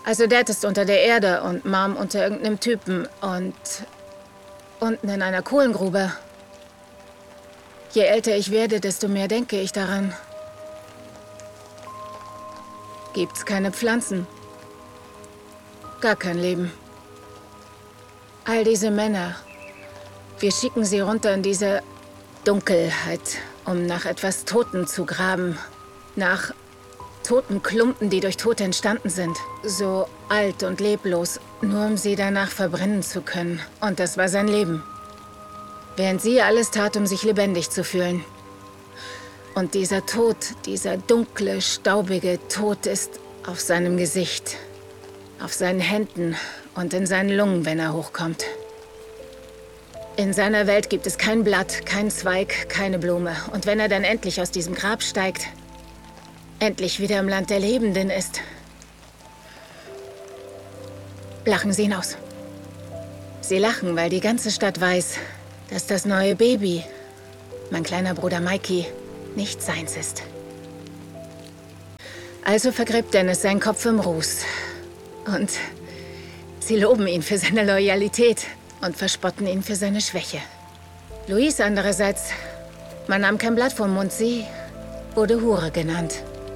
Also Dad ist unter der Erde und Mom unter irgendeinem Typen und unten in einer Kohlengrube. Je älter ich werde, desto mehr denke ich daran. Gibt's keine Pflanzen. Gar kein Leben. All diese Männer. Wir schicken sie runter in diese Dunkelheit, um nach etwas Totem zu graben. Nach toten Klumpen, die durch Tod entstanden sind. So alt und leblos, nur um sie danach verbrennen zu können. Und das war sein Leben. Während sie alles tat, um sich lebendig zu fühlen. Und dieser Tod, dieser dunkle, staubige Tod ist auf seinem Gesicht, auf seinen Händen und in seinen Lungen, wenn er hochkommt. In seiner Welt gibt es kein Blatt, kein Zweig, keine Blume. Und wenn er dann endlich aus diesem Grab steigt, endlich wieder im Land der Lebenden ist, lachen sie ihn aus. Sie lachen, weil die ganze Stadt weiß, dass das neue Baby, mein kleiner Bruder Mikey, nicht seins ist. Also vergräbt Dennis seinen Kopf im Ruß. Und sie loben ihn für seine Loyalität und verspotten ihn für seine Schwäche. Louise andererseits, man nahm kein Blatt vom Mund, sie wurde Hure genannt.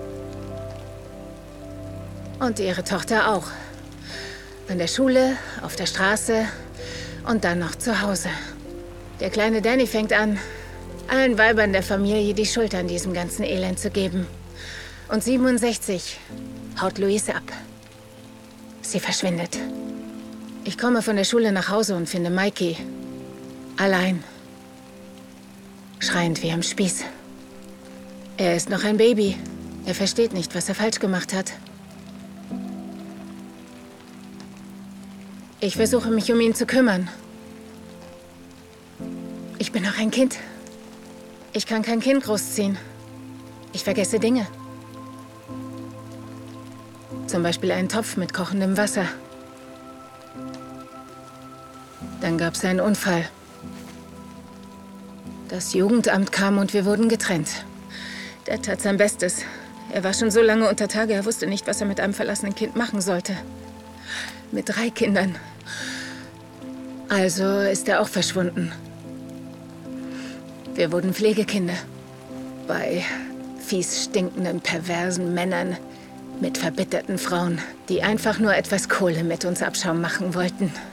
Und ihre Tochter auch. An der Schule, auf der Straße und dann noch zu Hause. Der kleine Danny fängt an, allen Weibern der Familie die Schuld an diesem ganzen Elend zu geben. Und 67 haut Louise ab. Sie verschwindet. Ich komme von der Schule nach Hause und finde Mikey allein, schreiend wie am Spieß. Er ist noch ein Baby. Er versteht nicht, was er falsch gemacht hat. Ich versuche, mich um ihn zu kümmern. Ich bin noch ein Kind. Ich kann kein Kind großziehen. Ich vergesse Dinge. Zum Beispiel einen Topf mit kochendem Wasser. Dann gab es einen Unfall. Das Jugendamt kam und wir wurden getrennt. Der tat sein Bestes. Er war schon so lange unter Tage, er wusste nicht, was er mit einem verlassenen Kind machen sollte. Mit 3 Kindern. Also ist er auch verschwunden. Wir wurden Pflegekinder. Bei fies stinkenden, perversen Männern mit verbitterten Frauen, die einfach nur etwas Kohle mit uns Abschaum machen wollten.